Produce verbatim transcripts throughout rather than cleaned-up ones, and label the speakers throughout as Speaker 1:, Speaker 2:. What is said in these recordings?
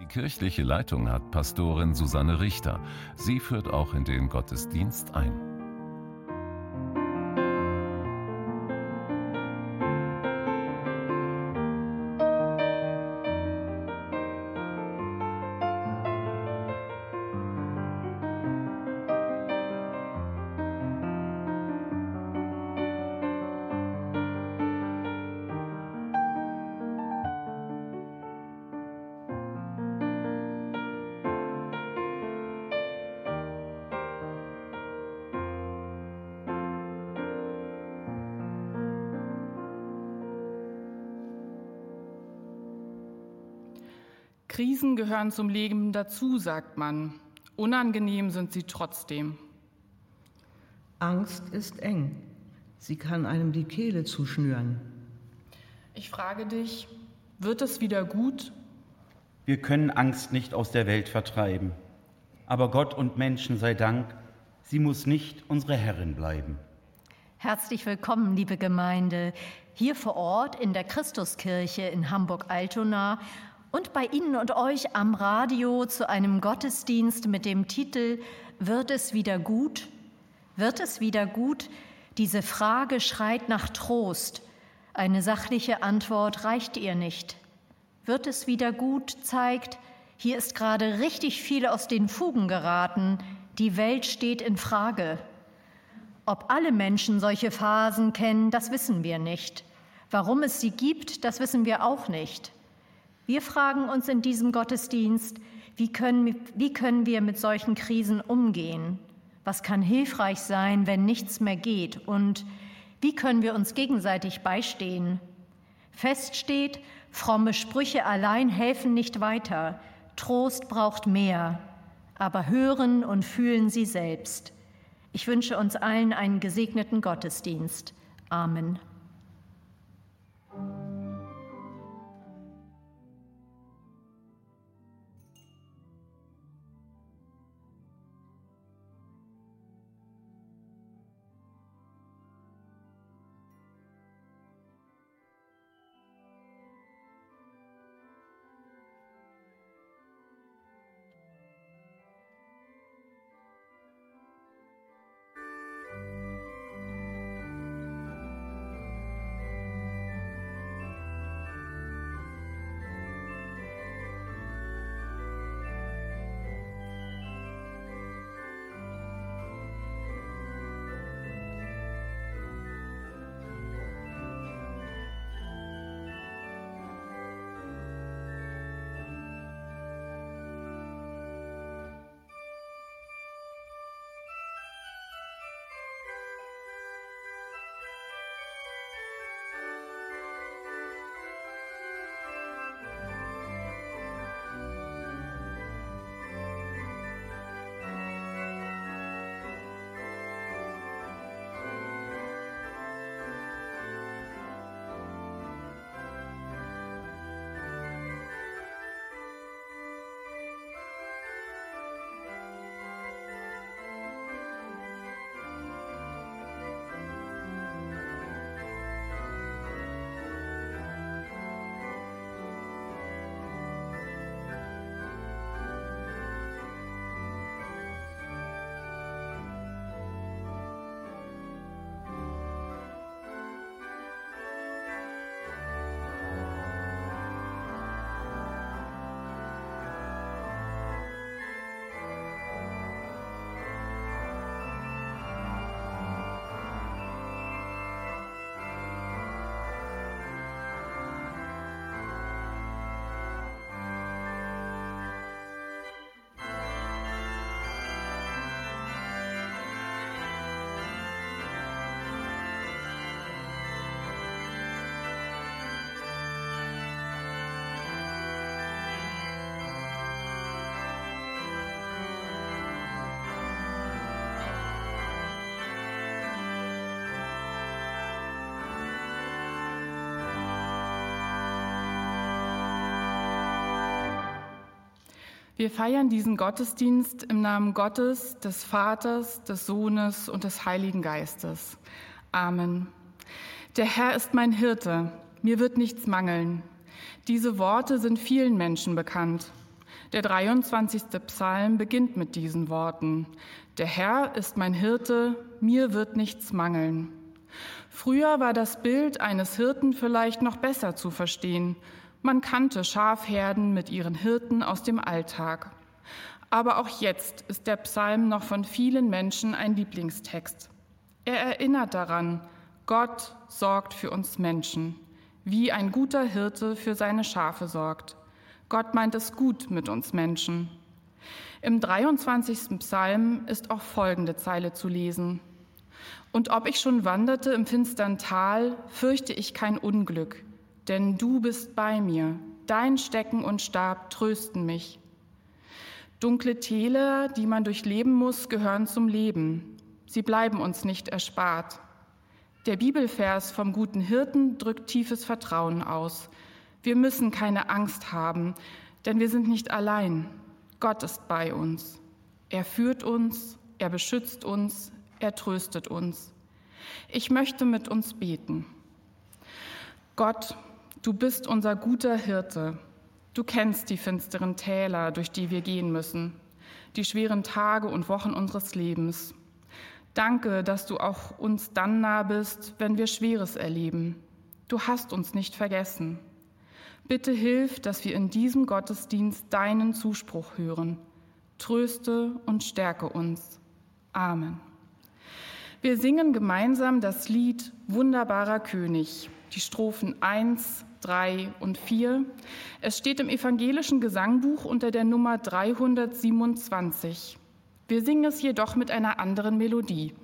Speaker 1: Die kirchliche Leitung hat Pastorin Susanne Richter. Sie führt auch in den Gottesdienst ein.
Speaker 2: Krisen gehören zum Leben dazu, sagt man. Unangenehm sind sie trotzdem.
Speaker 3: Angst ist eng. Sie kann einem die Kehle zuschnüren.
Speaker 2: Ich frage dich, wird es wieder gut?
Speaker 4: Wir können Angst nicht aus der Welt vertreiben. Aber Gott und Menschen sei Dank, sie muss nicht unsere Herrin bleiben.
Speaker 5: Herzlich willkommen, liebe Gemeinde, hier vor Ort in der Christuskirche in Hamburg-Altona und bei Ihnen und euch am Radio zu einem Gottesdienst mit dem Titel »Wird es wieder gut?« Wird es wieder gut? Diese Frage schreit nach Trost. Eine sachliche Antwort reicht ihr nicht. Wird es wieder gut zeigt, hier ist gerade richtig viel aus den Fugen geraten. Die Welt steht in Frage. Ob alle Menschen solche Phasen kennen, das wissen wir nicht. Warum es sie gibt, das wissen wir auch nicht. Wir fragen uns in diesem Gottesdienst, wie können, wie können wir mit solchen Krisen umgehen? Was kann hilfreich sein, wenn nichts mehr geht? Und wie können wir uns gegenseitig beistehen? Fest steht, fromme Sprüche allein helfen nicht weiter. Trost braucht mehr, aber hören und fühlen Sie selbst. Ich wünsche uns allen einen gesegneten Gottesdienst. Amen.
Speaker 2: Wir feiern diesen Gottesdienst im Namen Gottes, des Vaters, des Sohnes und des Heiligen Geistes. Amen. Der Herr ist mein Hirte, mir wird nichts mangeln. Diese Worte sind vielen Menschen bekannt. Der dreiundzwanzigste Psalm beginnt mit diesen Worten: Der Herr ist mein Hirte, mir wird nichts mangeln. Früher war das Bild eines Hirten vielleicht noch besser zu verstehen. Man kannte Schafherden mit ihren Hirten aus dem Alltag. Aber auch jetzt ist der Psalm noch von vielen Menschen ein Lieblingstext. Er erinnert daran, Gott sorgt für uns Menschen, wie ein guter Hirte für seine Schafe sorgt. Gott meint es gut mit uns Menschen. Im dreiundzwanzigsten Psalm ist auch folgende Zeile zu lesen: Und ob ich schon wanderte im finstern Tal, fürchte ich kein Unglück, denn du bist bei mir, dein Stecken und Stab trösten mich. Dunkle Täler, die man durchleben muss, gehören zum Leben. Sie bleiben uns nicht erspart. Der Bibelvers vom guten Hirten drückt tiefes Vertrauen aus. Wir müssen keine Angst haben, denn wir sind nicht allein. Gott ist bei uns. Er führt uns, er beschützt uns, er tröstet uns. Ich möchte mit uns beten. Gott, du bist unser guter Hirte. Du kennst die finsteren Täler, durch die wir gehen müssen, die schweren Tage und Wochen unseres Lebens. Danke, dass du auch uns dann nah bist, wenn wir Schweres erleben. Du hast uns nicht vergessen. Bitte hilf, dass wir in diesem Gottesdienst deinen Zuspruch hören. Tröste und stärke uns. Amen. Wir singen gemeinsam das Lied Wunderbarer König, die Strophen eins, drei und vier. Es steht im evangelischen Gesangbuch unter der Nummer dreihundertsiebenundzwanzig. Wir singen es jedoch mit einer anderen Melodie.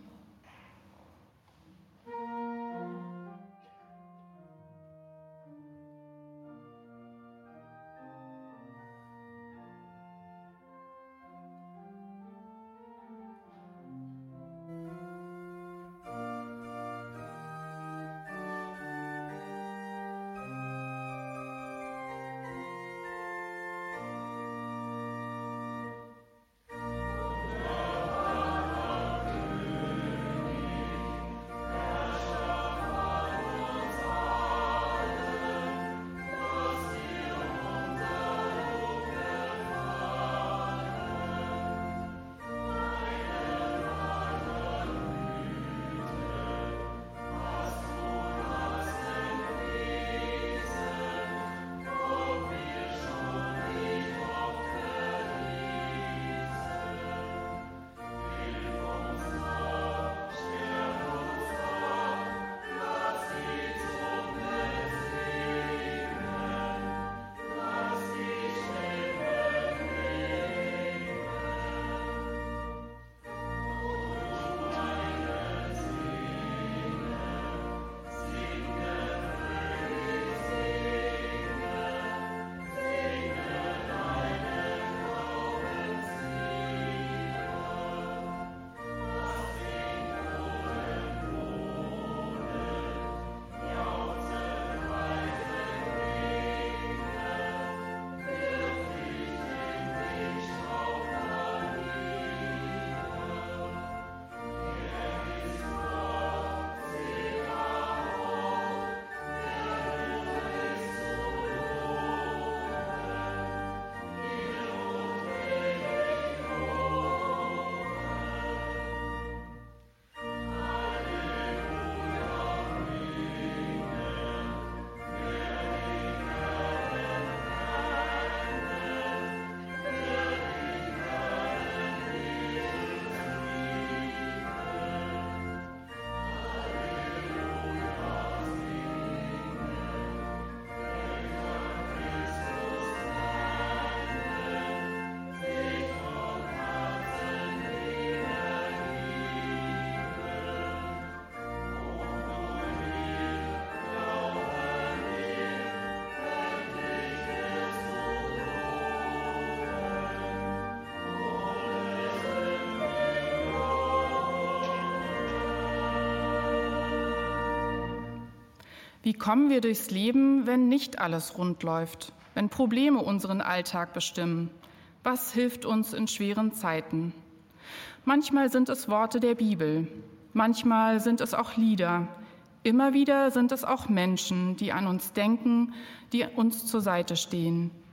Speaker 2: Wie kommen wir durchs Leben, wenn nicht alles rund läuft, wenn Probleme unseren Alltag bestimmen? Was hilft uns in schweren Zeiten? Manchmal sind es Worte der Bibel, manchmal sind es auch Lieder, immer wieder sind es auch Menschen, die an uns denken, die uns zur Seite stehen.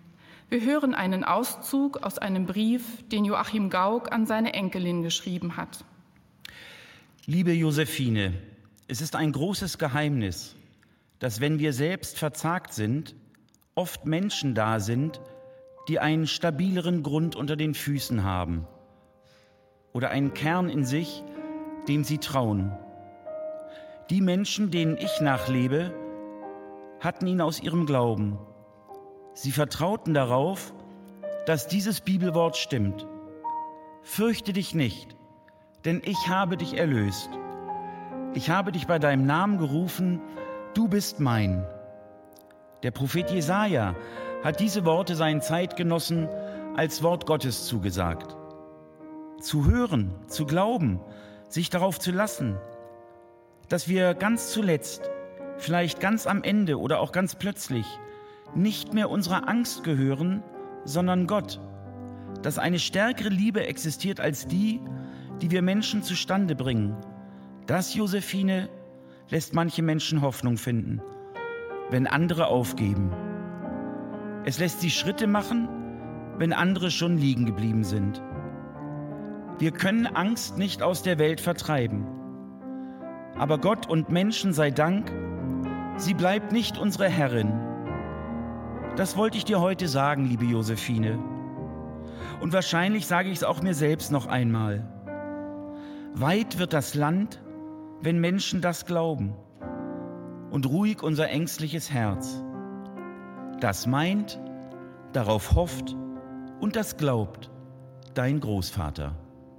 Speaker 2: Wir hören einen Auszug aus einem Brief, den Joachim Gauck an seine Enkelin geschrieben hat.
Speaker 4: Liebe Josephine, es ist ein großes Geheimnis, dass, wenn wir selbst verzagt sind, oft Menschen da sind, die einen stabileren Grund unter den Füßen haben oder einen Kern in sich, dem sie trauen. Die Menschen, denen ich nachlebe, hatten ihn aus ihrem Glauben. Sie vertrauten darauf, dass dieses Bibelwort stimmt. Fürchte dich nicht, denn ich habe dich erlöst. Ich habe dich bei deinem Namen gerufen, du bist mein. Der Prophet Jesaja hat diese Worte seinen Zeitgenossen als Wort Gottes zugesagt. Zu hören, zu glauben, sich darauf zu lassen, dass wir ganz zuletzt, vielleicht ganz am Ende oder auch ganz plötzlich, nicht mehr unserer Angst gehören, sondern Gott, dass eine stärkere Liebe existiert als die, die wir Menschen zustande bringen. Das, Josephine, lässt manche Menschen Hoffnung finden, wenn andere aufgeben. Es lässt sie Schritte machen, wenn andere schon liegen geblieben sind. Wir können Angst nicht aus der Welt vertreiben. Aber Gott und Menschen sei Dank, sie bleibt nicht unsere Herrin. Das wollte ich dir heute sagen, liebe Josephine. Und wahrscheinlich sage ich es auch mir selbst noch einmal. Weit wird das Land, wenn Menschen das glauben. Und ruhig unser ängstliches Herz. Das meint, darauf hofft und das glaubt dein Großvater.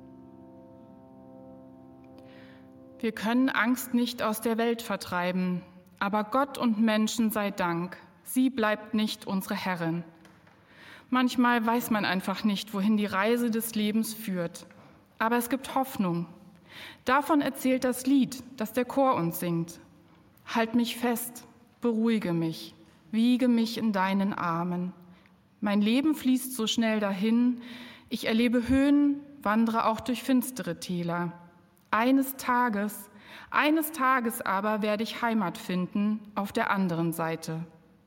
Speaker 2: Wir können Angst nicht aus der Welt vertreiben, aber Gott und Menschen sei Dank, sie bleibt nicht unsere Herrin. Manchmal weiß man einfach nicht, wohin die Reise des Lebens führt, aber es gibt Hoffnung. Davon erzählt das Lied, das der Chor uns singt. Halt mich fest, beruhige mich, wiege mich in deinen Armen. Mein Leben fließt so schnell dahin, ich erlebe Höhen, wandere auch durch finstere Täler. Eines Tages, eines Tages aber werde ich Heimat finden auf der anderen Seite.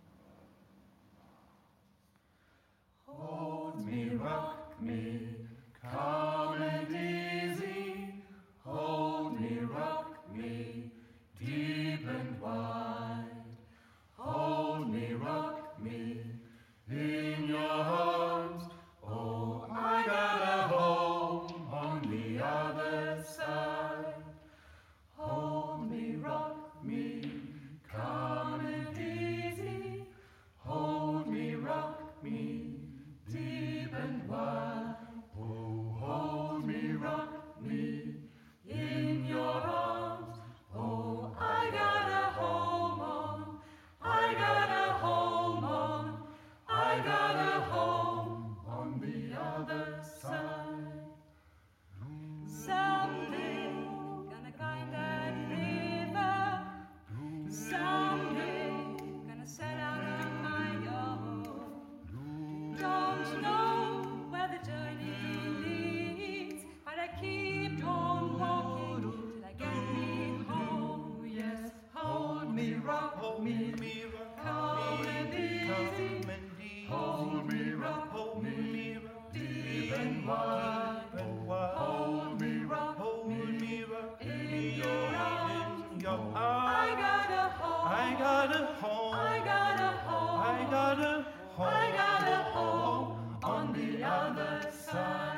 Speaker 6: Hold me, rock me, calm and easy. Hold me, rock me, deep and wide. Hold me, rock me, in your arms. Oh, I got a home on the other side. Hold me, rock me, calm and easy. Hold me, rock me, deep and wide. Oh, hold me, rock me, in your arms. Oh, I got a home on, I got a home on, I got a home on the other side. Someday, gonna climb that river. Someday, gonna set out on my own. Don't know where the journey leads, but I keep on walking till I get me home. Yes, hold me, rock me, calm and easy. Hold me, rock me, deep and wide. Hold me, rock me, in your arms. I got a home, I got a home, I got a home, I got a home, I got a home on the other side.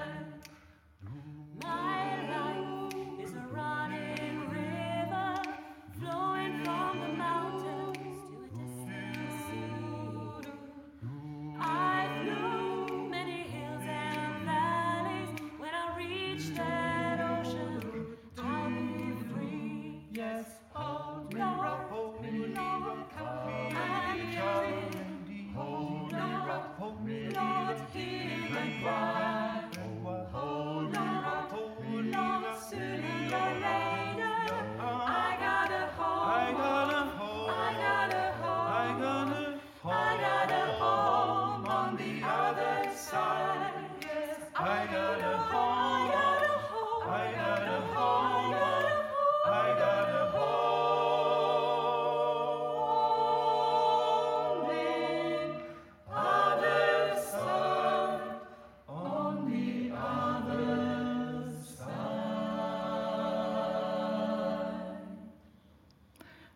Speaker 6: My life is a running river, flowing from the mountains to a distant sea. I flew many hills and valleys. When I reach that ocean, I'll be free. Yes, hold me, rock me, Lord, come and carry me. Hold me, rock me, Lord, deep and wide. Hold me, rock me, Lord, sooner or later. I got a home, I got a home, I got a home, I got a home, I got a home on the other side. Yes, I got a home, I got a home, I got a home, I got a home on the other side.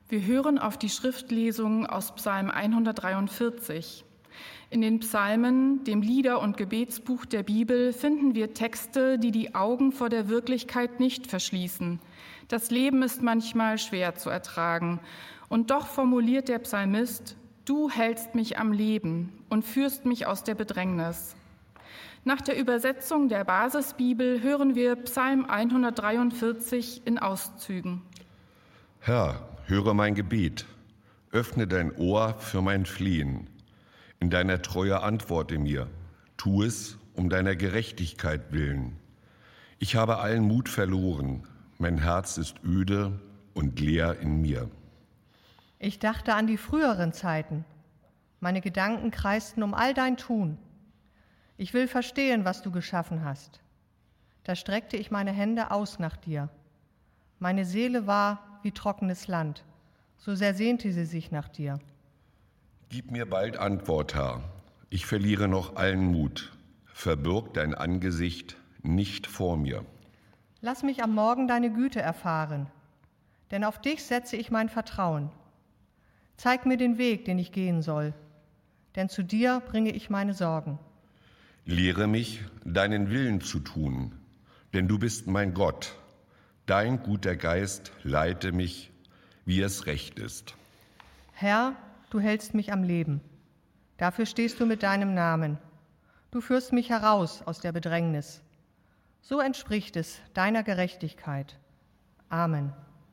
Speaker 2: Wir hören auf die Schriftlesung aus Psalm hundertdreiundvierzig. In den Psalmen, dem Lieder- und Gebetsbuch der Bibel, finden wir Texte, die die Augen vor der Wirklichkeit nicht verschließen. Das Leben ist manchmal schwer zu ertragen. Und doch formuliert der Psalmist: Du hältst mich am Leben und führst mich aus der Bedrängnis. Nach der Übersetzung der Basisbibel hören wir Psalm hundertdreiundvierzig in Auszügen.
Speaker 7: Herr, höre mein Gebet, öffne dein Ohr für mein Flehen. In deiner Treue antworte mir, tu es um deiner Gerechtigkeit willen. Ich habe allen Mut verloren, mein Herz ist öde und leer in mir.
Speaker 8: Ich dachte an die früheren Zeiten. Meine Gedanken kreisten um all dein Tun. Ich will verstehen, was du geschaffen hast. Da streckte ich meine Hände aus nach dir. Meine Seele war wie trockenes Land, so sehr sehnte sie sich nach dir.
Speaker 7: Gib mir bald Antwort, Herr. Ich verliere noch allen Mut. Verbirg dein Angesicht nicht vor mir.
Speaker 8: Lass mich am Morgen deine Güte erfahren, denn auf dich setze ich mein Vertrauen. Zeig mir den Weg, den ich gehen soll, denn zu dir bringe ich meine Sorgen.
Speaker 7: Lehre mich, deinen Willen zu tun, denn du bist mein Gott. Dein guter Geist leite mich, wie es recht ist.
Speaker 8: Herr, du hältst mich am Leben. Dafür stehst du mit deinem Namen. Du führst mich heraus aus der Bedrängnis. So entspricht es deiner Gerechtigkeit. Amen.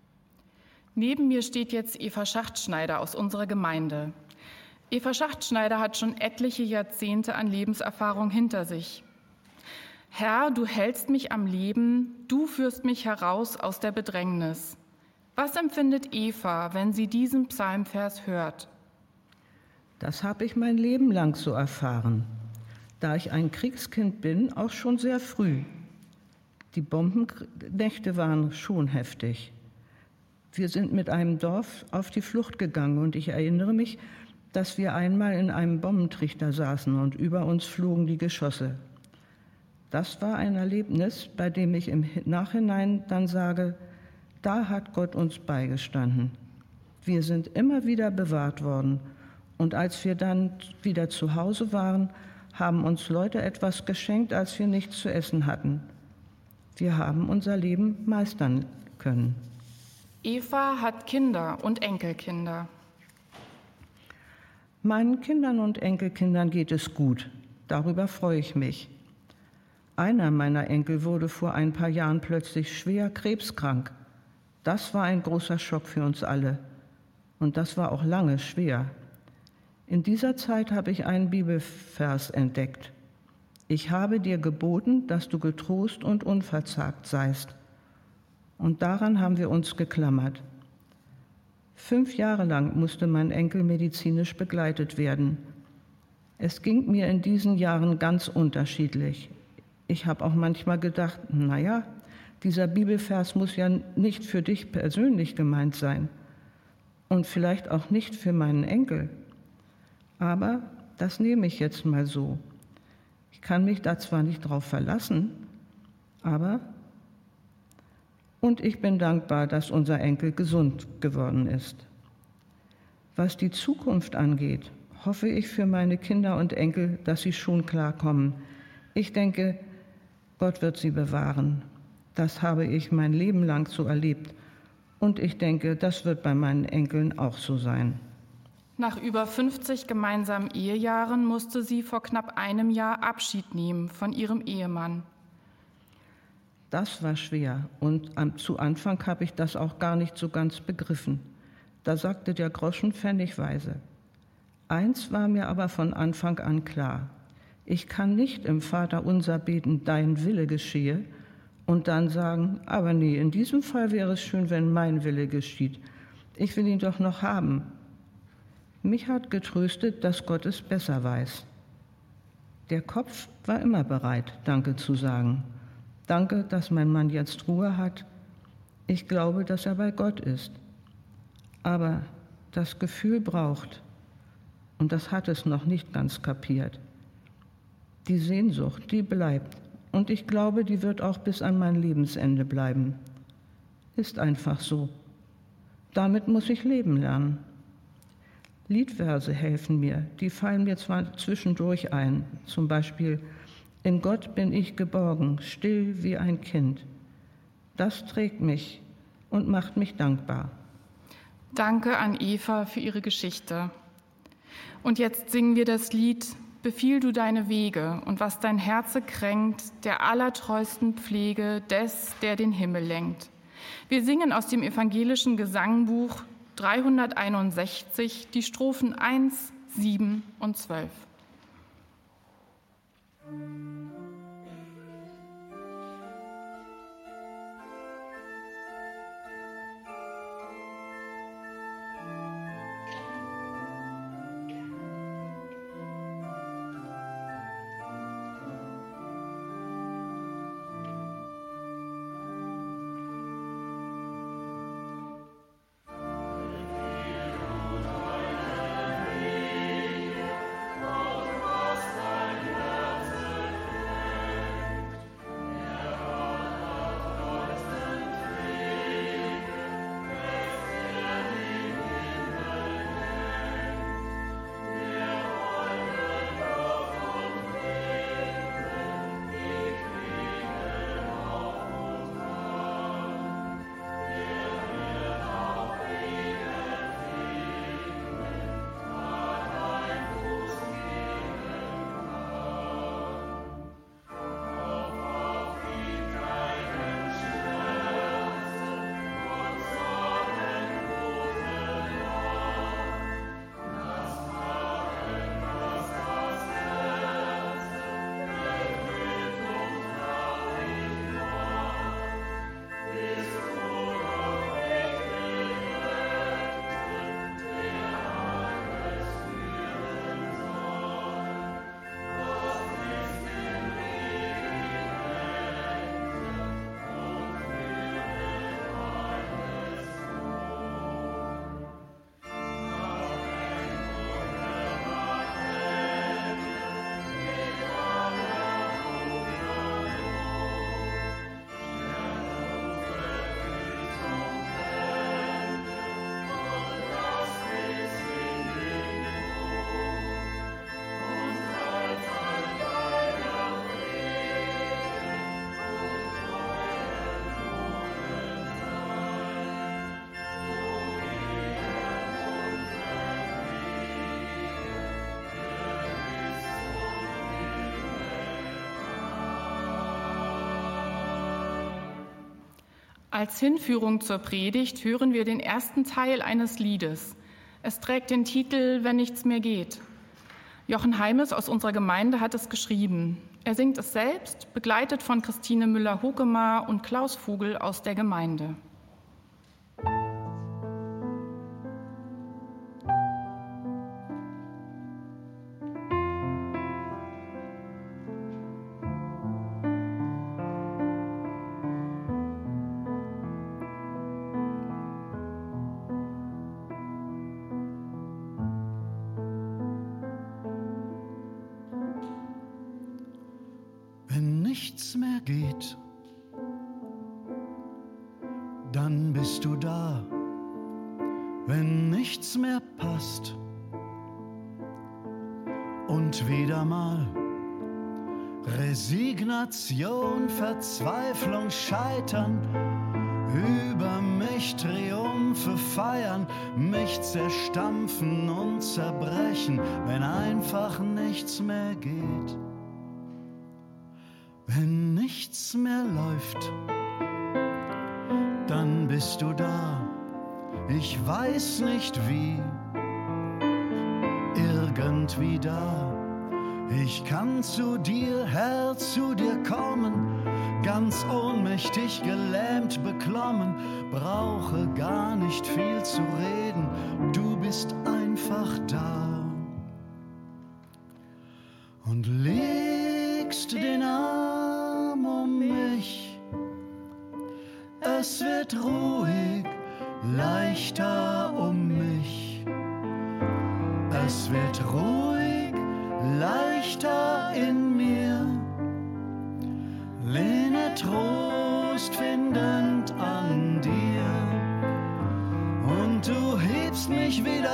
Speaker 2: Neben mir steht jetzt Eva Schachtschneider aus unserer Gemeinde. Eva Schachtschneider hat schon etliche Jahrzehnte an Lebenserfahrung hinter sich. Herr, du hältst mich am Leben, du führst mich heraus aus der Bedrängnis. Was empfindet Eva, wenn sie diesen Psalmvers hört?
Speaker 3: Das habe ich mein Leben lang so erfahren. Da ich ein Kriegskind bin, auch schon sehr früh. Die Bombennächte waren schon heftig. Wir sind mit einem Dorf auf die Flucht gegangen und ich erinnere mich, dass wir einmal in einem Bombentrichter saßen und über uns flogen die Geschosse. Das war ein Erlebnis, bei dem ich im Nachhinein dann sage, da hat Gott uns beigestanden. Wir sind immer wieder bewahrt worden und als wir dann wieder zu Hause waren, haben uns Leute etwas geschenkt, als wir nichts zu essen hatten. Wir haben unser Leben meistern können.
Speaker 2: Eva hat Kinder und Enkelkinder.
Speaker 3: Meinen Kindern und Enkelkindern geht es gut. Darüber freue ich mich. Einer meiner Enkel wurde vor ein paar Jahren plötzlich schwer krebskrank. Das war ein großer Schock für uns alle. Und das war auch lange schwer. In dieser Zeit habe ich einen Bibelvers entdeckt. Ich habe dir geboten, dass du getrost und unverzagt seist. Und daran haben wir uns geklammert. Fünf Jahre lang musste mein Enkel medizinisch begleitet werden. Es ging mir in diesen Jahren ganz unterschiedlich. Ich habe auch manchmal gedacht, naja, dieser Bibelvers muss ja nicht für dich persönlich gemeint sein und vielleicht auch nicht für meinen Enkel. Aber das nehme ich jetzt mal so. Ich kann mich da zwar nicht drauf verlassen, aber und ich bin dankbar, dass unser Enkel gesund geworden ist. Was die Zukunft angeht, hoffe ich für meine Kinder und Enkel, dass sie schon klarkommen. Ich denke, Gott wird sie bewahren. Das habe ich mein Leben lang so erlebt. Und ich denke, das wird bei meinen Enkeln auch so sein.
Speaker 2: Nach über fünfzig gemeinsamen Ehejahren musste sie vor knapp einem Jahr Abschied nehmen von ihrem Ehemann.
Speaker 3: Das war schwer und am, zu Anfang habe ich das auch gar nicht so ganz begriffen. Da sagte der Groschen pfennigweise. Eins war mir aber von Anfang an klar. Ich kann nicht im Vaterunser beten, dein Wille geschehe und dann sagen, aber nee, in diesem Fall wäre es schön, wenn mein Wille geschieht. Ich will ihn doch noch haben. Mich hat getröstet, dass Gott es besser weiß. Der Kopf war immer bereit, Danke zu sagen. Danke, dass mein Mann jetzt Ruhe hat. Ich glaube, dass er bei Gott ist. Aber das Gefühl braucht, und das hat es noch nicht ganz kapiert. Die Sehnsucht, die bleibt. Und ich glaube, die wird auch bis an mein Lebensende bleiben. Ist einfach so. Damit muss ich leben lernen. Liedverse helfen mir, die fallen mir zwar zwischendurch ein, zum Beispiel: In Gott bin ich geborgen, still wie ein Kind. Das trägt mich und macht mich dankbar.
Speaker 2: Danke an Eva für ihre Geschichte. Und jetzt singen wir das Lied Befiehl du deine Wege und was dein Herze kränkt, der allertreusten Pflege des, der den Himmel lenkt. Wir singen aus dem evangelischen Gesangbuch dreihunderteinundsechzig die Strophen eins, sieben und zwölf. Als Hinführung zur Predigt hören wir den ersten Teil eines Liedes. Es trägt den Titel »Wenn nichts mehr geht«. Jochen Heimes aus unserer Gemeinde hat es geschrieben. Er singt es selbst, begleitet von Christine Müller-Hokemar und Klaus Vogel aus der Gemeinde.
Speaker 9: Nichts mehr geht, dann bist du da. Wenn nichts mehr passt und wieder mal Resignation, Verzweiflung, Scheitern, über mich Triumphe feiern, mich zerstampfen und zerbrechen, wenn einfach nichts mehr geht. Wenn nichts mehr läuft, dann bist du da. Ich weiß nicht wie, irgendwie da. Ich kann zu dir, Herr, zu dir kommen, ganz ohnmächtig, gelähmt, beklommen, brauche gar nicht viel zu reden, du bist einfach da. Und legst den Arm um mich, es wird ruhig, leichter um mich. Es wird ruhig, leichter in mir, lehne Trost findend an dir. Und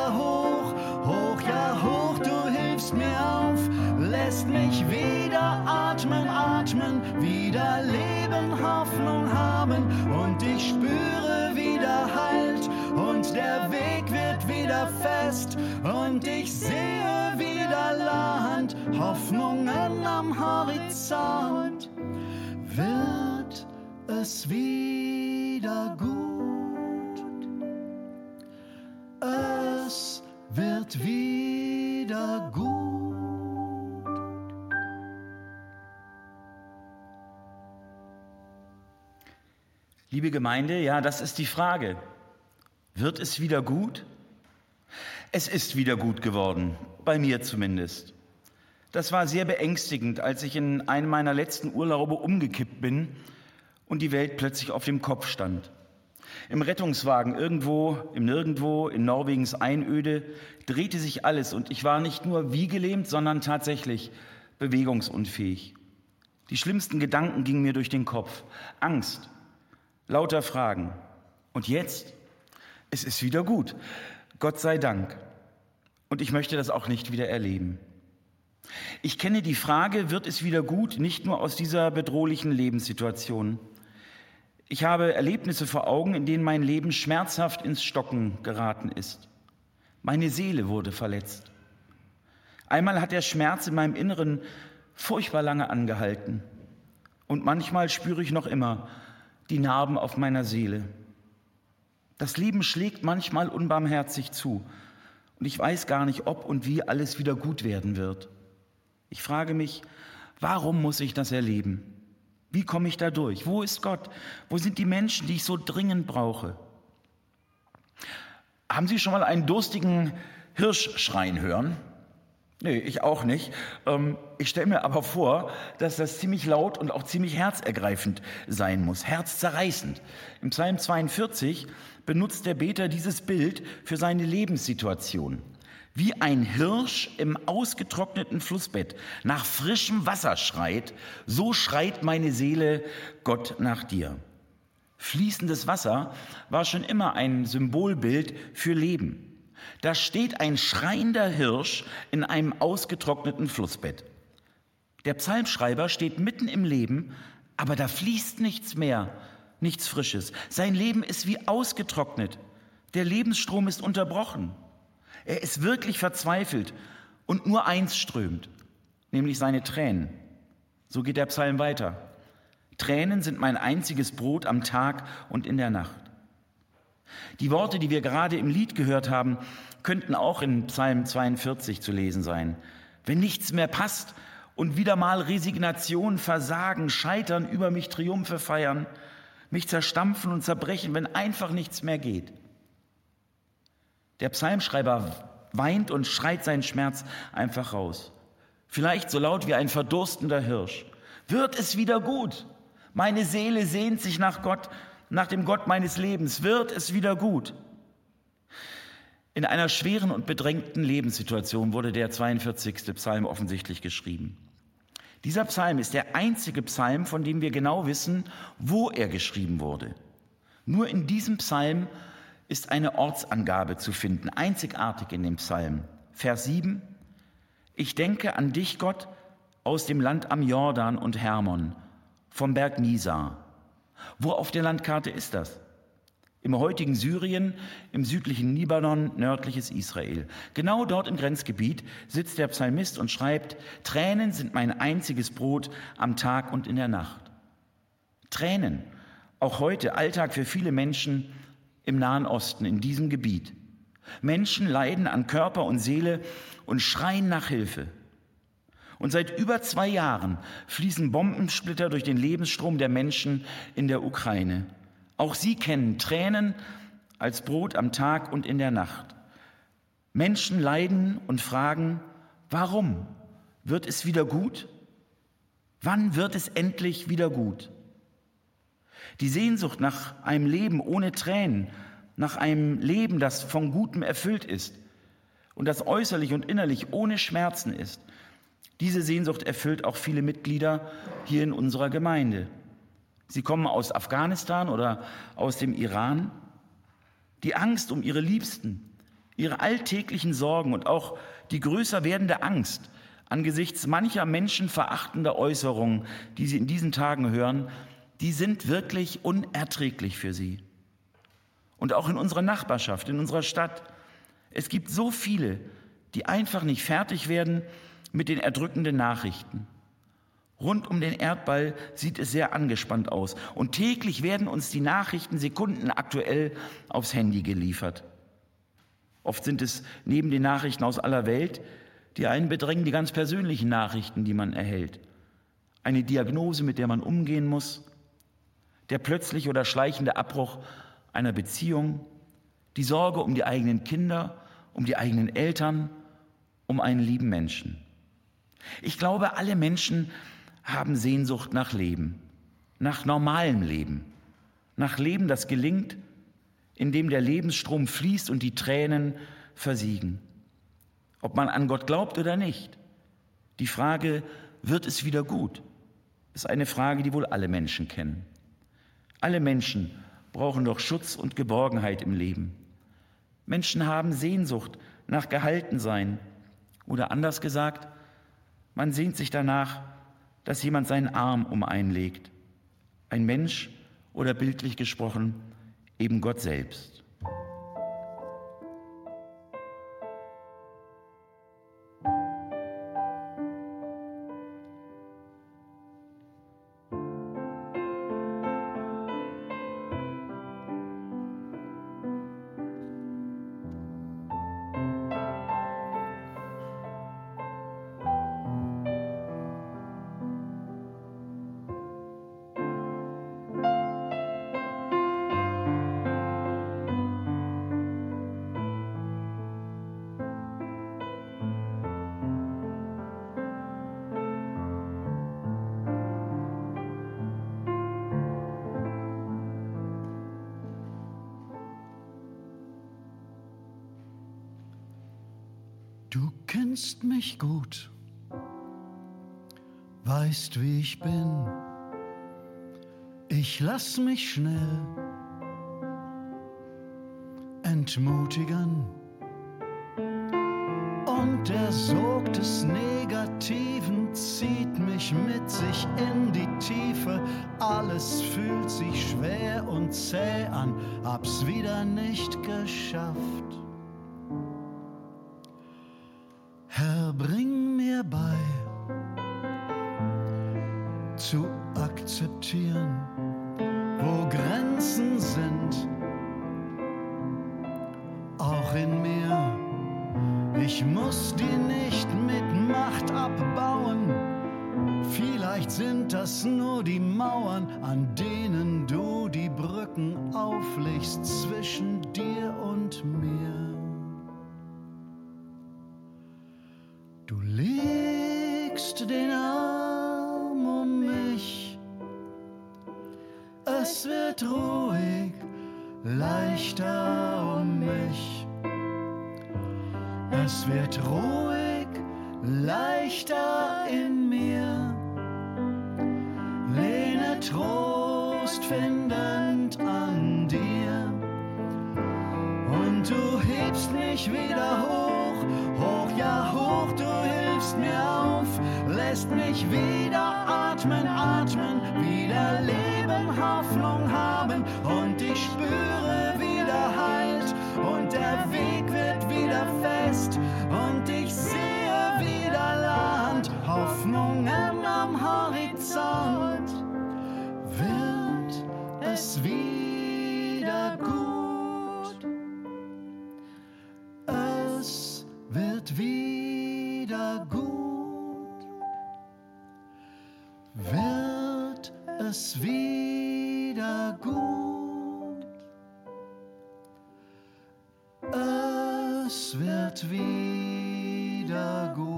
Speaker 9: ja hoch, hoch, ja hoch, du hilfst mir auf, lässt mich wieder atmen, atmen, wieder leben, Hoffnung haben und ich spüre wieder Halt und der Weg wird wieder fest und ich sehe wieder Land, Hoffnungen am Horizont. Wird es wieder gut? Es wird wieder gut.
Speaker 4: Liebe Gemeinde, ja, das ist die Frage. Wird es wieder gut? Es ist wieder gut geworden, bei mir zumindest. Das war sehr beängstigend, als ich in einem meiner letzten Urlaube umgekippt bin und die Welt plötzlich auf dem Kopf stand. Im Rettungswagen irgendwo, im Nirgendwo, in Norwegens Einöde drehte sich alles und ich war nicht nur wie gelähmt, sondern tatsächlich bewegungsunfähig. Die schlimmsten Gedanken gingen mir durch den Kopf. Angst, lauter Fragen. Und jetzt? Es ist wieder gut. Gott sei Dank. Und ich möchte das auch nicht wieder erleben. Ich kenne die Frage, wird es wieder gut, nicht nur aus dieser bedrohlichen Lebenssituation. Ich habe Erlebnisse vor Augen, in denen mein Leben schmerzhaft ins Stocken geraten ist. Meine Seele wurde verletzt. Einmal hat der Schmerz in meinem Inneren furchtbar lange angehalten. Und manchmal spüre ich noch immer die Narben auf meiner Seele. Das Leben schlägt manchmal unbarmherzig zu. Und ich weiß gar nicht, ob und wie alles wieder gut werden wird. Ich frage mich, warum muss ich das erleben? Wie komme ich da durch? Wo ist Gott? Wo sind die Menschen, die ich so dringend brauche? Haben Sie schon mal einen durstigen Hirsch schreien hören? Nee, ich auch nicht. Ähm, ich stelle mir aber vor, dass das ziemlich laut und auch ziemlich herzergreifend sein muss, herzzerreißend. Im Psalm zweiundvierzig benutzt der Beter dieses Bild für seine Lebenssituation. Wie ein Hirsch im ausgetrockneten Flussbett nach frischem Wasser schreit, so schreit meine Seele Gott nach dir. Fließendes Wasser war schon immer ein Symbolbild für Leben. Da steht ein schreiender Hirsch in einem ausgetrockneten Flussbett. Der Psalmschreiber steht mitten im Leben, aber da fließt nichts mehr, nichts Frisches. Sein Leben ist wie ausgetrocknet. Der Lebensstrom ist unterbrochen. Er ist wirklich verzweifelt und nur eins strömt, nämlich seine Tränen. So geht der Psalm weiter. Tränen sind mein einziges Brot am Tag und in der Nacht. Die Worte, die wir gerade im Lied gehört haben, könnten auch in Psalm zweiundvierzig zu lesen sein. Wenn nichts mehr passt und wieder mal Resignation, Versagen, Scheitern über mich Triumphe feiern, mich zerstampfen und zerbrechen, wenn einfach nichts mehr geht. Der Psalmschreiber weint und schreit seinen Schmerz einfach raus. Vielleicht so laut wie ein verdurstender Hirsch. Wird es wieder gut? Meine Seele sehnt sich nach Gott, nach dem Gott meines Lebens. Wird es wieder gut? In einer schweren und bedrängten Lebenssituation wurde der zweiundvierzigste Psalm offensichtlich geschrieben. Dieser Psalm ist der einzige Psalm, von dem wir genau wissen, wo er geschrieben wurde. Nur in diesem Psalm ist eine Ortsangabe zu finden, einzigartig in dem Psalm. Vers sieben: Ich denke an dich, Gott, aus dem Land am Jordan und Hermon, vom Berg Misar. Wo auf der Landkarte ist das? Im heutigen Syrien, im südlichen Libanon, nördliches Israel. Genau dort im Grenzgebiet sitzt der Psalmist und schreibt: Tränen sind mein einziges Brot am Tag und in der Nacht. Tränen, auch heute Alltag für viele Menschen im Nahen Osten, in diesem Gebiet. Menschen leiden an Körper und Seele und schreien nach Hilfe. Und seit über zwei Jahren fließen Bombensplitter durch den Lebensstrom der Menschen in der Ukraine. Auch sie kennen Tränen als Brot am Tag und in der Nacht. Menschen leiden und fragen, warum? Wird es wieder gut? Wann wird es endlich wieder gut? Die Sehnsucht nach einem Leben ohne Tränen, nach einem Leben, das von Gutem erfüllt ist und das äußerlich und innerlich ohne Schmerzen ist, diese Sehnsucht erfüllt auch viele Mitglieder hier in unserer Gemeinde. Sie kommen aus Afghanistan oder aus dem Iran. Die Angst um ihre Liebsten, ihre alltäglichen Sorgen und auch die größer werdende Angst angesichts mancher menschenverachtender Äußerungen, die sie in diesen Tagen hören, die sind wirklich unerträglich für sie. Und auch in unserer Nachbarschaft, in unserer Stadt. Es gibt so viele, die einfach nicht fertig werden mit den erdrückenden Nachrichten. Rund um den Erdball sieht es sehr angespannt aus. Und täglich werden uns die Nachrichten sekundenaktuell aufs Handy geliefert. Oft sind es neben den Nachrichten aus aller Welt, die einen bedrängen, die ganz persönlichen Nachrichten, die man erhält. Eine Diagnose, mit der man umgehen muss. Der plötzliche oder schleichende Abbruch einer Beziehung. Die Sorge um die eigenen Kinder, um die eigenen Eltern, um einen lieben Menschen. Ich glaube, alle Menschen haben Sehnsucht nach Leben, nach normalem Leben, nach Leben, das gelingt, in dem der Lebensstrom fließt und die Tränen versiegen. Ob man an Gott glaubt oder nicht. Die Frage, wird es wieder gut, ist eine Frage, die wohl alle Menschen kennen. Alle Menschen brauchen doch Schutz und Geborgenheit im Leben. Menschen haben Sehnsucht nach Gehaltensein. Oder anders gesagt, man sehnt sich danach, dass jemand seinen Arm um einen legt. Ein Mensch oder bildlich gesprochen, eben Gott selbst.
Speaker 9: Du kennst mich gut, weißt, wie ich bin. Ich lass mich schnell entmutigen. Und der Sog des Negativen zieht mich mit sich in die Tiefe. Alles fühlt sich schwer und zäh an, hab's wieder nicht geschafft. Herr, bring mir bei, zu akzeptieren, wo Grenzen sind, auch in mir. Ich muss die nicht mit Macht abbauen, vielleicht sind das nur die Mauern, an denen du die Brücken auflegst zwischen dir und mir. Du legst den Arm um mich, es wird ruhig, leichter um mich. Es wird ruhig, leichter in mir, lehne Trost findend an dir. Und du hebst mich wieder hoch, hoch, ja hoch, du hilfst mir auf, lässt mich wieder atmen, atmen, wieder Leben, Hoffnung haben. Und ich spüre wieder Halt und der Weg wird wieder fest. Und ich sehe wieder Land, Hoffnungen am Horizont. Wird es wieder gut? Es wird wieder gut. Wird es wieder gut? Es wird wieder gut.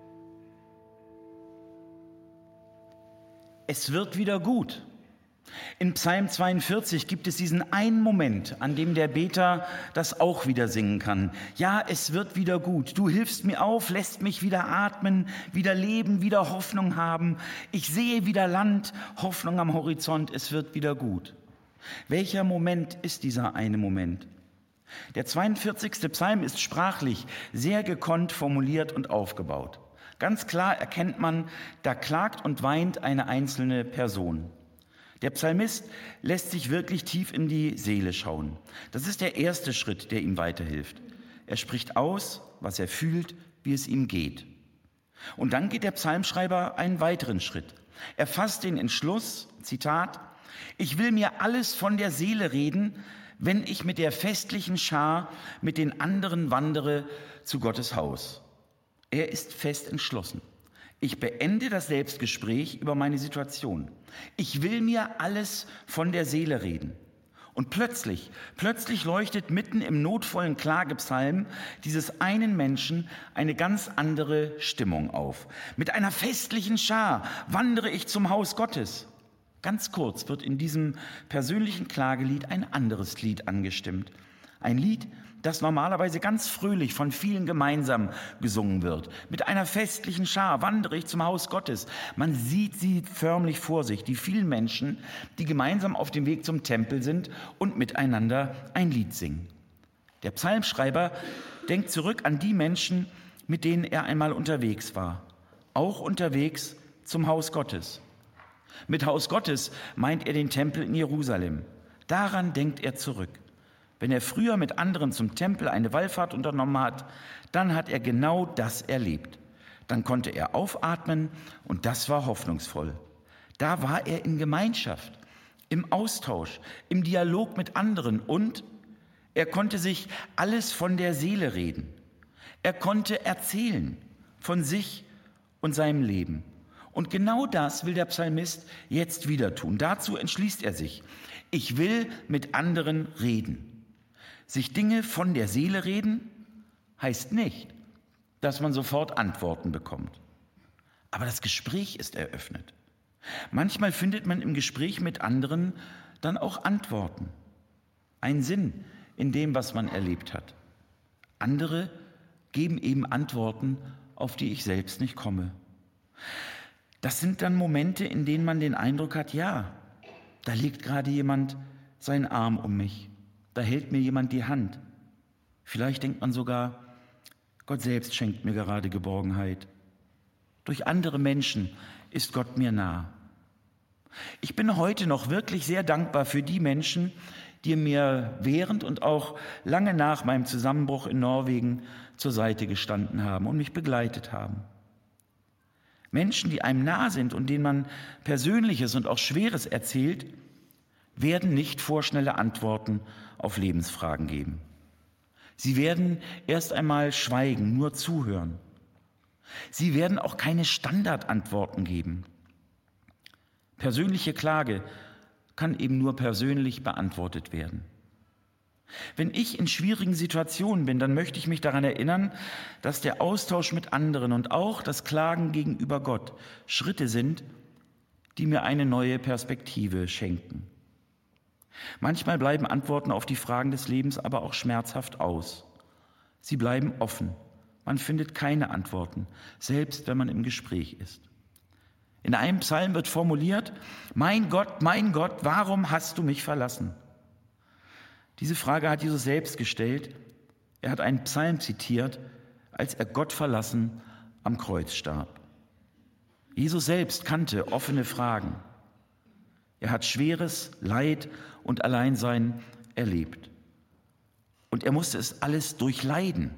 Speaker 4: Es wird wieder gut. In Psalm zweiundvierzig gibt es diesen einen Moment, an dem der Beter das auch wieder singen kann. Ja, es wird wieder gut. Du hilfst mir auf, lässt mich wieder atmen, wieder leben, wieder Hoffnung haben. Ich sehe wieder Land, Hoffnung am Horizont, es wird wieder gut. Welcher Moment ist dieser eine Moment? Der zweiundvierzigste Psalm ist sprachlich sehr gekonnt formuliert und aufgebaut. Ganz klar erkennt man, da klagt und weint eine einzelne Person. Der Psalmist lässt sich wirklich tief in die Seele schauen. Das ist der erste Schritt, der ihm weiterhilft. Er spricht aus, was er fühlt, wie es ihm geht. Und dann geht der Psalmschreiber einen weiteren Schritt. Er fasst den Entschluss, Zitat, ich will mir alles von der Seele reden, wenn ich mit der festlichen Schar, mit den anderen wandere zu Gottes Haus. Er ist fest entschlossen. Ich beende das Selbstgespräch über meine Situation. Ich will mir alles von der Seele reden. Und plötzlich, plötzlich leuchtet mitten im notvollen Klagepsalm dieses einen Menschen eine ganz andere Stimmung auf. Mit einer festlichen Schar wandere ich zum Haus Gottes. Ganz kurz wird in diesem persönlichen Klagelied ein anderes Lied angestimmt. Ein Lied, das normalerweise ganz fröhlich von vielen gemeinsam gesungen wird. Mit einer festlichen Schar wandere ich zum Haus Gottes. Man sieht sie förmlich vor sich, die vielen Menschen, die gemeinsam auf dem Weg zum Tempel sind und miteinander ein Lied singen. Der Psalmschreiber denkt zurück an die Menschen, mit denen er einmal unterwegs war. Auch unterwegs zum Haus Gottes. Mit Haus Gottes meint er den Tempel in Jerusalem. Daran denkt er zurück. Wenn er früher mit anderen zum Tempel eine Wallfahrt unternommen hat, dann hat er genau das erlebt. Dann konnte er aufatmen und das war hoffnungsvoll. Da war er in Gemeinschaft, im Austausch, im Dialog mit anderen und er konnte sich alles von der Seele reden. Er konnte erzählen von sich und seinem Leben. Und genau das will der Psalmist jetzt wieder tun. Dazu entschließt er sich. Ich will mit anderen reden. Sich Dinge von der Seele reden, heißt nicht, dass man sofort Antworten bekommt. Aber das Gespräch ist eröffnet. Manchmal findet man im Gespräch mit anderen dann auch Antworten, einen Sinn in dem, was man erlebt hat. Andere geben eben Antworten, auf die ich selbst nicht komme. Das sind dann Momente, in denen man den Eindruck hat, ja, da legt gerade jemand seinen Arm um mich. Da hält mir jemand die Hand. Vielleicht denkt man sogar, Gott selbst schenkt mir gerade Geborgenheit. Durch andere Menschen ist Gott mir nah. Ich bin heute noch wirklich sehr dankbar für die Menschen, die mir während und auch lange nach meinem Zusammenbruch in Norwegen zur Seite gestanden haben und mich begleitet haben. Menschen, die einem nah sind und denen man Persönliches und auch Schweres erzählt, werden nicht vorschnelle Antworten auf Lebensfragen geben. Sie werden erst einmal schweigen, nur zuhören. Sie werden auch keine Standardantworten geben. Persönliche Klage kann eben nur persönlich beantwortet werden. Wenn ich in schwierigen Situationen bin, dann möchte ich mich daran erinnern, dass der Austausch mit anderen und auch das Klagen gegenüber Gott Schritte sind, die mir eine neue Perspektive schenken. Manchmal bleiben Antworten auf die Fragen des Lebens aber auch schmerzhaft aus. Sie bleiben offen. Man findet keine Antworten, selbst wenn man im Gespräch ist. In einem Psalm wird formuliert, mein Gott, mein Gott, warum hast du mich verlassen? Diese Frage hat Jesus selbst gestellt. Er hat einen Psalm zitiert, als er Gott verlassen am Kreuz starb. Jesus selbst kannte offene Fragen. Er hat schweres Leid und Alleinsein erlebt. Und er musste es alles durchleiden.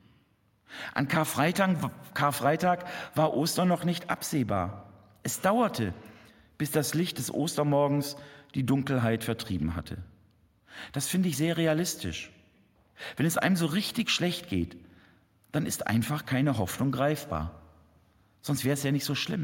Speaker 4: An Karfreitag, Karfreitag war Ostern noch nicht absehbar. Es dauerte, bis das Licht des Ostermorgens die Dunkelheit vertrieben hatte. Das finde ich sehr realistisch. Wenn es einem so richtig schlecht geht, dann ist einfach keine Hoffnung greifbar. Sonst wäre es ja nicht so schlimm.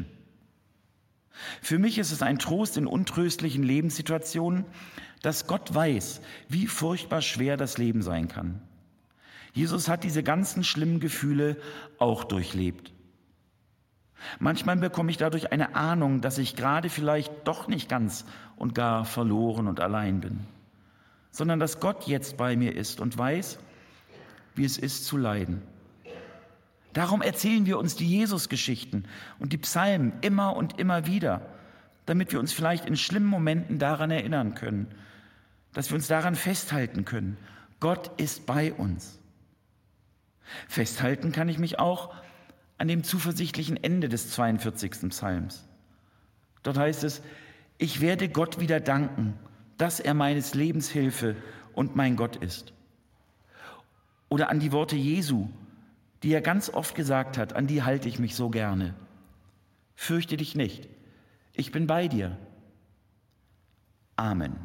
Speaker 4: Für mich ist es ein Trost in untröstlichen Lebenssituationen, dass Gott weiß, wie furchtbar schwer das Leben sein kann. Jesus hat diese ganzen schlimmen Gefühle auch durchlebt. Manchmal bekomme ich dadurch eine Ahnung, dass ich gerade vielleicht doch nicht ganz und gar verloren und allein bin, sondern dass Gott jetzt bei mir ist und weiß, wie es ist zu leiden. Darum erzählen wir uns die Jesus-Geschichten und die Psalmen immer und immer wieder, damit wir uns vielleicht in schlimmen Momenten daran erinnern können, dass wir uns daran festhalten können. Gott ist bei uns. Festhalten kann ich mich auch an dem zuversichtlichen Ende des zweiundvierzigsten Psalms. Dort heißt es, ich werde Gott wieder danken, dass er meines Lebens Hilfe und mein Gott ist. Oder an die Worte Jesu, die er ganz oft gesagt hat, an die halte ich mich so gerne. Fürchte dich nicht, ich bin bei dir. Amen.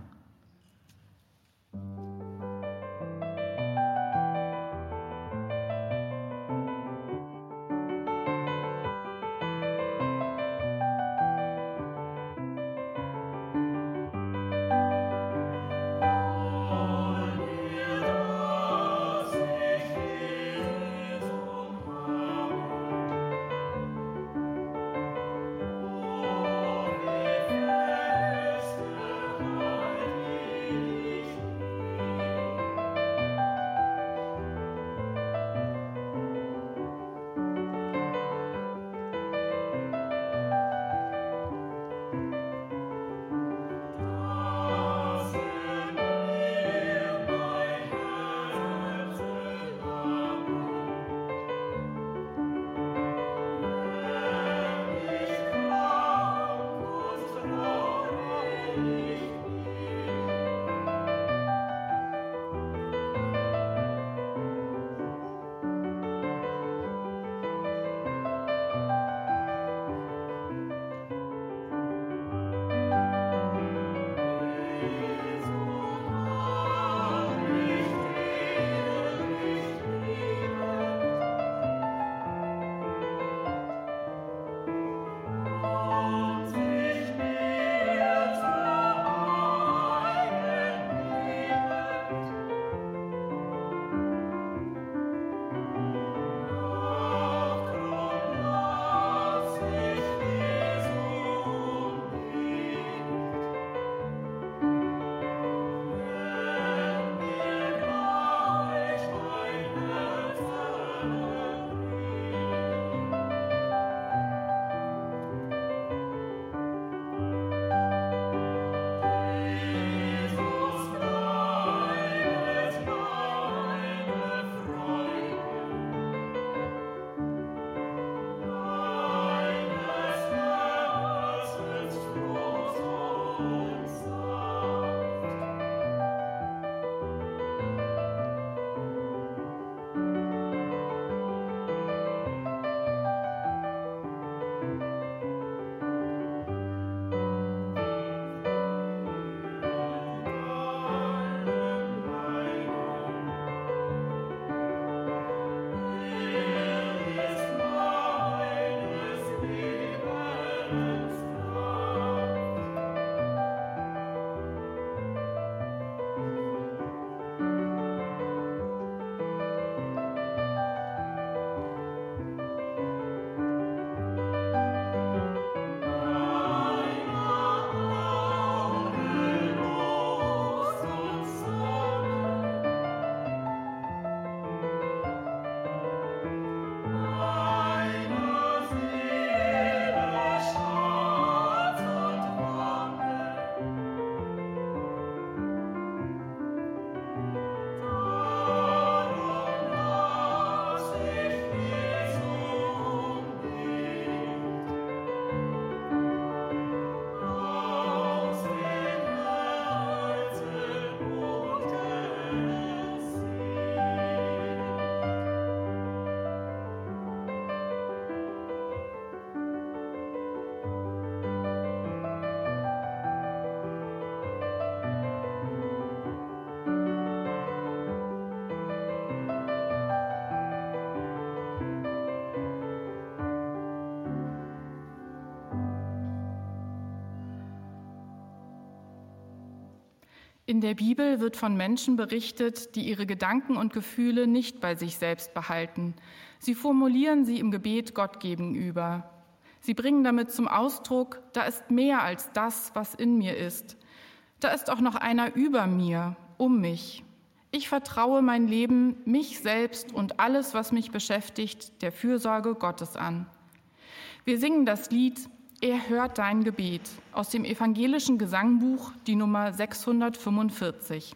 Speaker 2: In der Bibel wird von Menschen berichtet, die ihre Gedanken und Gefühle nicht bei sich selbst behalten. Sie formulieren sie im Gebet Gott gegenüber. Sie bringen damit zum Ausdruck, da ist mehr als das, was in mir ist. Da ist auch noch einer über mir, um mich. Ich vertraue mein Leben, mich selbst und alles, was mich beschäftigt, der Fürsorge Gottes an. Wir singen das Lied Er hört dein Gebet aus dem evangelischen Gesangbuch, die Nummer sechshundertfünfundvierzig.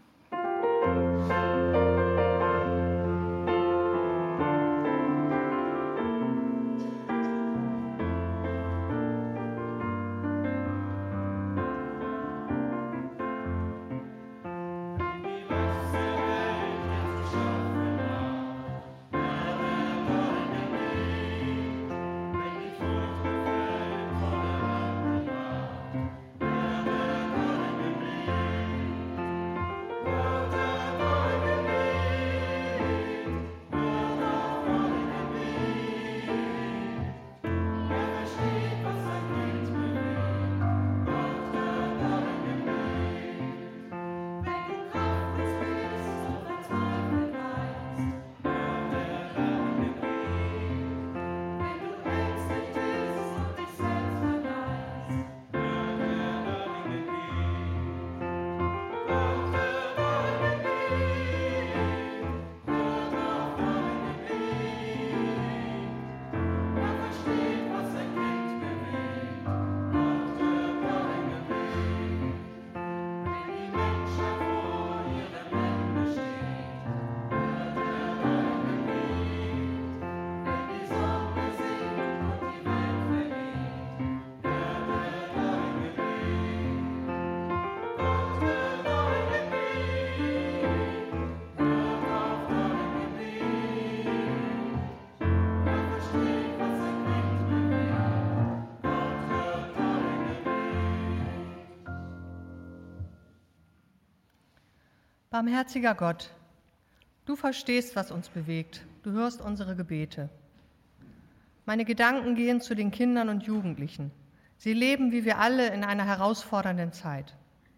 Speaker 8: Barmherziger Gott, du verstehst, was uns bewegt, du hörst unsere Gebete. Meine Gedanken gehen zu den Kindern und Jugendlichen. Sie leben, wie wir alle, in einer herausfordernden Zeit.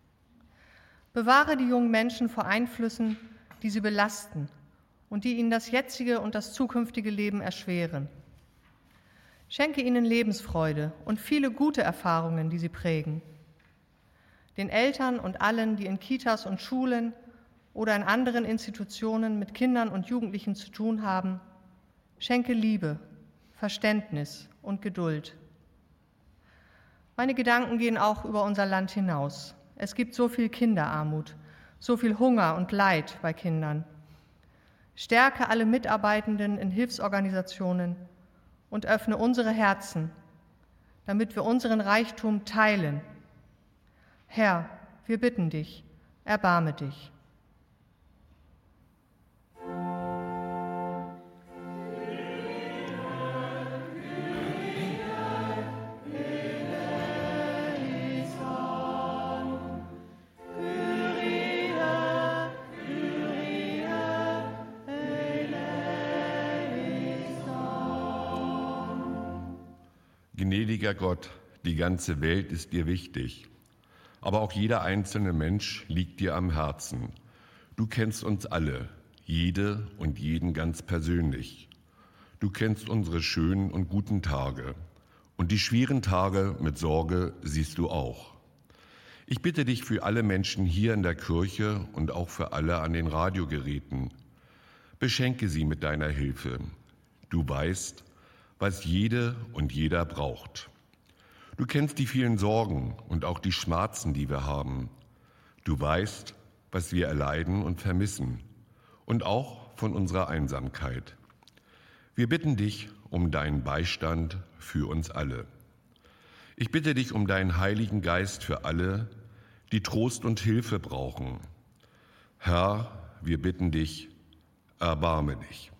Speaker 8: Bewahre die jungen Menschen vor Einflüssen, die sie belasten und die ihnen das jetzige und das zukünftige Leben erschweren. Schenke ihnen Lebensfreude und viele gute Erfahrungen, die sie prägen. Den Eltern und allen, die in Kitas und Schulen oder in anderen Institutionen mit Kindern und Jugendlichen zu tun haben, schenke Liebe, Verständnis und Geduld. Meine Gedanken gehen auch über unser Land hinaus. Es gibt so viel Kinderarmut, so viel Hunger und Leid bei Kindern. Stärke alle Mitarbeitenden in Hilfsorganisationen und öffne unsere Herzen, damit wir unseren Reichtum teilen. Herr, wir bitten dich, erbarme dich.
Speaker 7: Gnädiger Gott, die ganze Welt ist dir wichtig, aber auch jeder einzelne Mensch liegt dir am Herzen. Du kennst uns alle, jede und jeden ganz persönlich. Du kennst unsere schönen und guten Tage und die schweren Tage mit Sorge siehst du auch. Ich bitte dich für alle Menschen hier in der Kirche und auch für alle an den Radiogeräten. Beschenke sie mit deiner Hilfe. Du weißt, was jede und jeder braucht. Du kennst die vielen Sorgen und auch die Schmerzen, die wir haben. Du weißt, was wir erleiden und vermissen und auch von unserer Einsamkeit. Wir bitten dich um deinen Beistand für uns alle. Ich bitte dich um deinen Heiligen Geist für alle, die Trost und Hilfe brauchen. Herr, wir bitten dich, erbarme dich.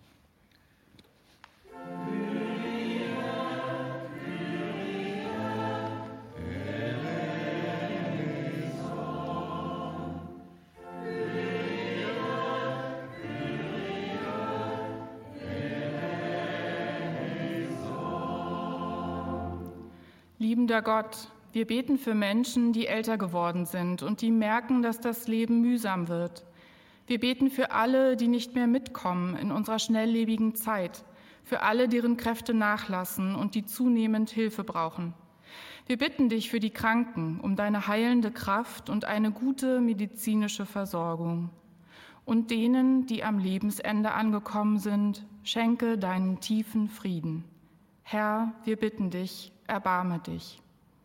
Speaker 2: Liebender Gott, wir beten für Menschen, die älter geworden sind und die merken, dass das Leben mühsam wird. Wir beten für alle, die nicht mehr mitkommen in unserer schnelllebigen Zeit, für alle, deren Kräfte nachlassen und die zunehmend Hilfe brauchen. Wir bitten dich für die Kranken um deine heilende Kraft und eine gute medizinische Versorgung. Und denen, die am Lebensende angekommen sind, schenke deinen tiefen Frieden. Herr, wir bitten dich, erbarme dich.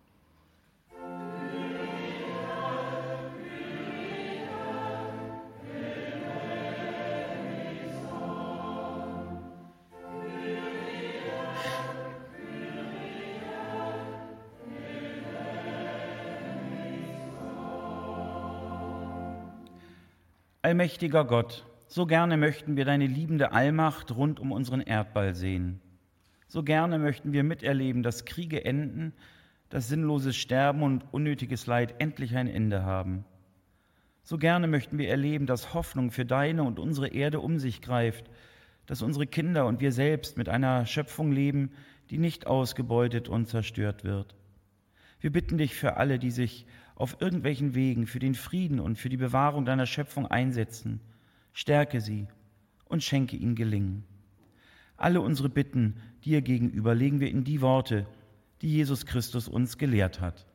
Speaker 4: Allmächtiger Gott, so gerne möchten wir deine liebende Allmacht rund um unseren Erdball sehen. So gerne möchten wir miterleben, dass Kriege enden, dass sinnloses Sterben und unnötiges Leid endlich ein Ende haben. So gerne möchten wir erleben, dass Hoffnung für deine und unsere Erde um sich greift, dass unsere Kinder und wir selbst mit einer Schöpfung leben, die nicht ausgebeutet und zerstört wird. Wir bitten dich für alle, die sich auf irgendwelchen Wegen für den Frieden und für die Bewahrung deiner Schöpfung einsetzen. Stärke sie und schenke ihnen Gelingen. Alle unsere Bitten dir gegenüber legen wir in die Worte, die Jesus Christus uns gelehrt hat.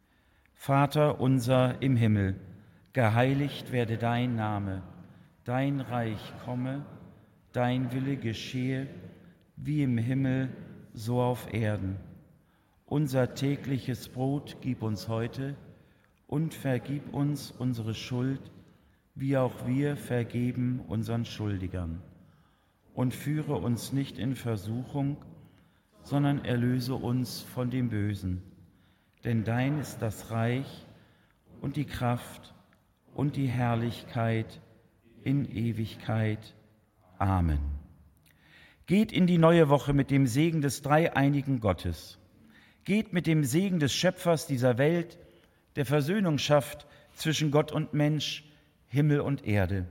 Speaker 4: Vater unser im Himmel, geheiligt werde dein Name, dein Reich komme, dein Wille geschehe, wie im Himmel, so auf Erden. Unser tägliches Brot gib uns heute und vergib uns unsere Schuld, wie auch wir vergeben unseren Schuldigern. Und führe uns nicht in Versuchung, sondern erlöse uns von dem Bösen. Denn dein ist das Reich und die Kraft und die Herrlichkeit in Ewigkeit. Amen. Geht in die neue Woche mit dem Segen des dreieinigen Gottes. Geht mit dem Segen des Schöpfers dieser Welt, der Versöhnung schafft zwischen Gott und Mensch, Himmel und Erde.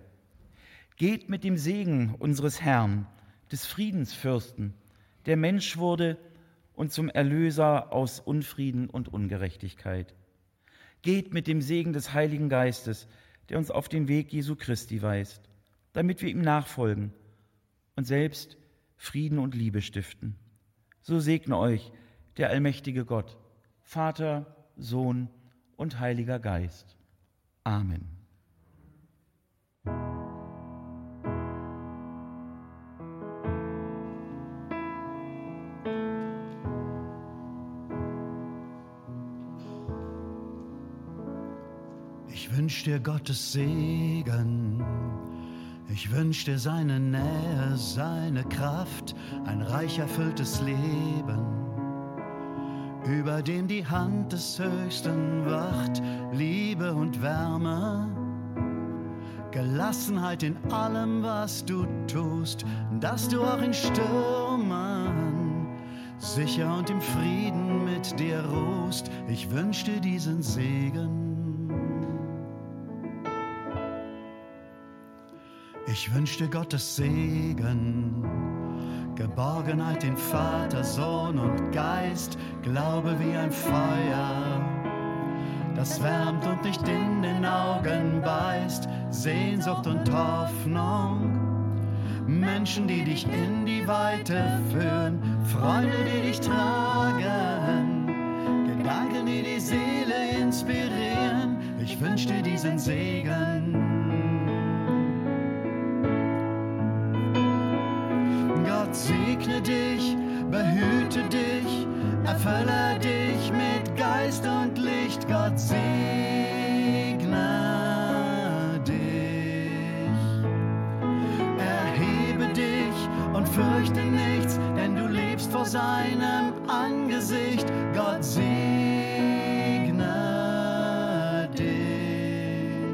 Speaker 4: Geht mit dem Segen unseres Herrn, des Friedensfürsten, der Mensch wurde und zum Erlöser aus Unfrieden und Ungerechtigkeit. Geht mit dem Segen des Heiligen Geistes, der uns auf den Weg Jesu Christi weist, damit wir ihm nachfolgen und selbst Frieden und Liebe stiften. So segne euch der allmächtige Gott, Vater, Sohn und Heiliger Geist. Amen.
Speaker 9: Ich wünsch dir Gottes Segen, ich wünsch dir seine Nähe, seine Kraft, ein reich erfülltes Leben, über dem die Hand des Höchsten wacht, Liebe und Wärme, Gelassenheit in allem, was du tust, dass du auch in Stürmen sicher und im Frieden mit dir ruhst. Ich wünsch dir diesen Segen. Ich wünsch dir Gottes Segen, Geborgenheit in Vater, Sohn und Geist, Glaube wie ein Feuer, das wärmt und nicht in den Augen beißt, Sehnsucht und Hoffnung, Menschen, die dich in die Weite führen, Freunde, die dich tragen, Gedanken, die die Seele inspirieren. Ich wünsch dir diesen Segen. Gott segne dich, behüte dich, erfülle dich mit Geist und Licht. Gott segne dich, erhebe dich und fürchte nichts, denn du lebst vor seinem Angesicht. Gott segne dich.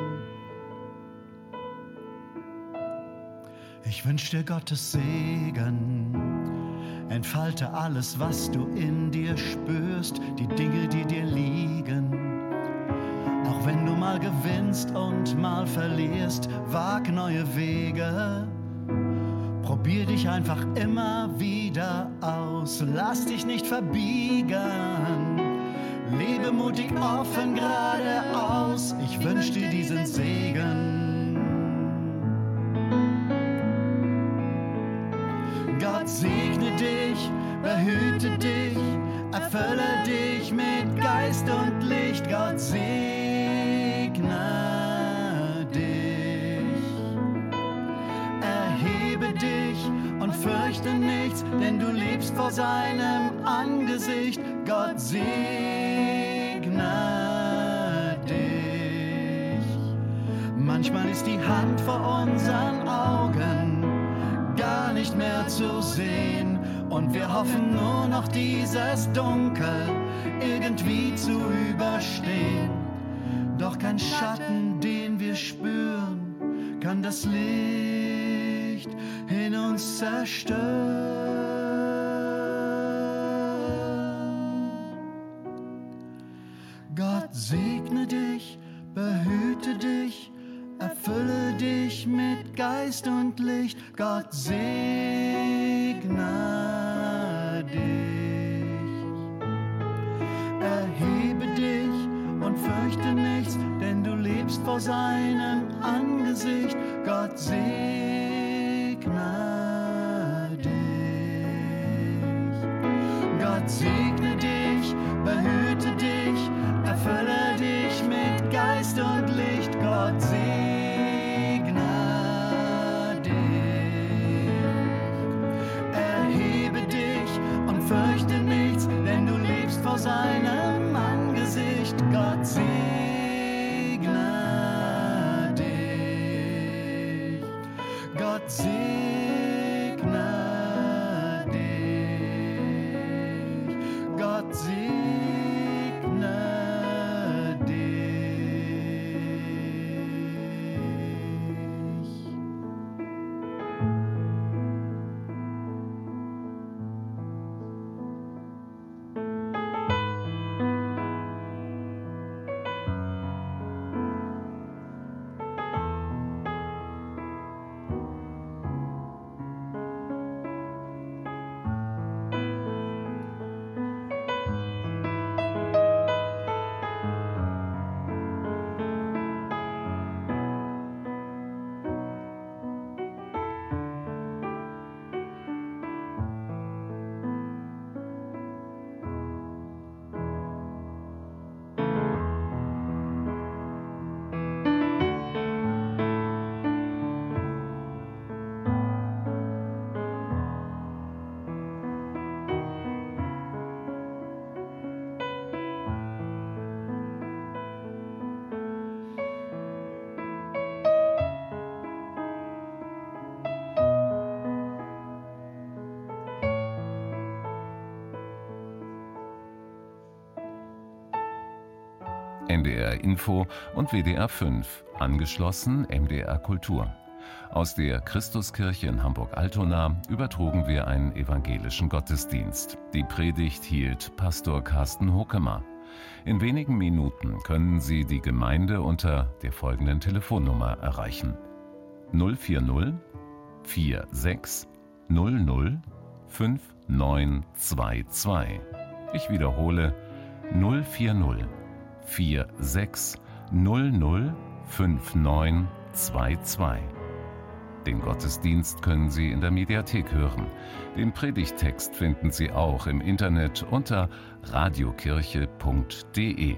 Speaker 9: Ich wünsch dir Gottes Segen, entfalte alles, was du in dir spürst, die Dinge, die dir liegen. Auch wenn du mal gewinnst und mal verlierst, wag neue Wege. Probier dich einfach immer wieder aus, lass dich nicht verbiegen. Lebe mutig, offen, geradeaus. Ich wünsch dir diesen Segen. Gott segne dich, behüte dich, erfülle dich mit Geist und Licht. Gott segne dich. Erhebe dich und fürchte nichts, denn du lebst vor seinem Angesicht. Gott segne dich. Manchmal ist die Hand vor unseren Augen gar nicht mehr zu sehen und wir hoffen nur noch dieses Dunkel irgendwie zu überstehen. Doch kein Schatten, den wir spüren, kann das Licht in uns zerstören. Gott segne dich, behüte dich, erfülle dich mit Geist und Licht. Gott segne dich. Erhebe dich und fürchte nichts, denn du lebst vor seinem Angesicht. Gott segne dich. Gott segne dich, behüte dich, erfülle dich mit Geist und Licht. Gott segne dich. Erhebe dich und fürchte nichts, denn du lebst vor seinem Angesicht. Gott segne dich. Gott segne dich. Gott segne
Speaker 1: N D R Info und W D R fünf, angeschlossen M D R Kultur. Aus der Christuskirche in Hamburg-Altona übertrugen wir einen evangelischen Gottesdienst. Die Predigt hielt Pastor Carsten Hokemer. In wenigen Minuten können Sie die Gemeinde unter der folgenden Telefonnummer erreichen: null vier null vier sechs null null fünf neun zwei zwei. Ich wiederhole: null vier null vier sechs null null fünf neun zwei zwei. Den Gottesdienst können Sie in der Mediathek hören. Den Predigttext finden Sie auch im Internet unter radiokirche punkt de.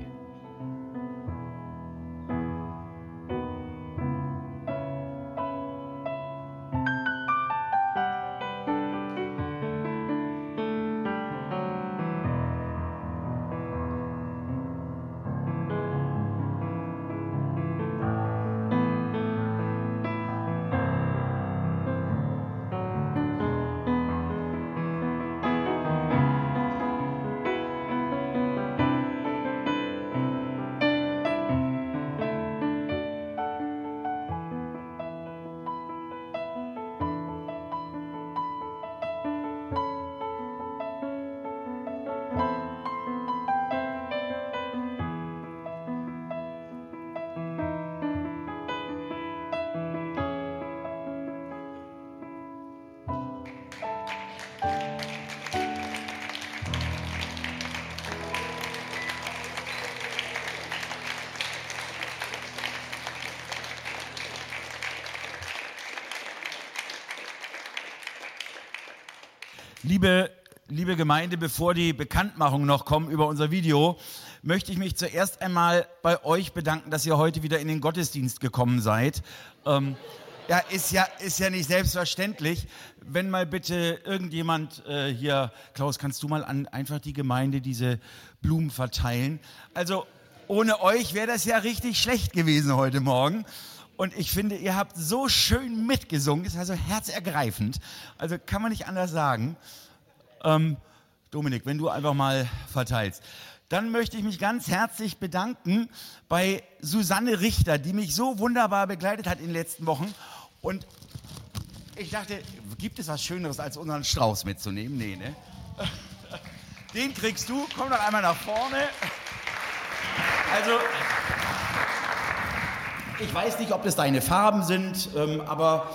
Speaker 4: Liebe, liebe Gemeinde, bevor die Bekanntmachungen noch kommen über unser Video, möchte ich mich zuerst einmal bei euch bedanken, dass ihr heute wieder in den Gottesdienst gekommen seid. Ähm, ja, ist ja, ist ja nicht selbstverständlich. Wenn mal bitte irgendjemand äh, hier, Klaus, kannst du mal an einfach die Gemeinde diese Blumen verteilen? Also ohne euch wäre das ja richtig schlecht gewesen heute Morgen. Und ich finde, ihr habt so schön mitgesungen, ist also herzergreifend. Also kann man nicht anders sagen. Ähm, Dominik, wenn du einfach mal verteilst. Dann möchte ich mich ganz herzlich bedanken bei Susanne Richter, die mich so wunderbar begleitet hat in den letzten Wochen. Und ich dachte, gibt es was Schöneres, als unseren Strauß mitzunehmen? Nee, ne? Den kriegst du. Komm doch einmal nach vorne. Also, ich weiß nicht, ob das deine Farben sind, ähm, aber...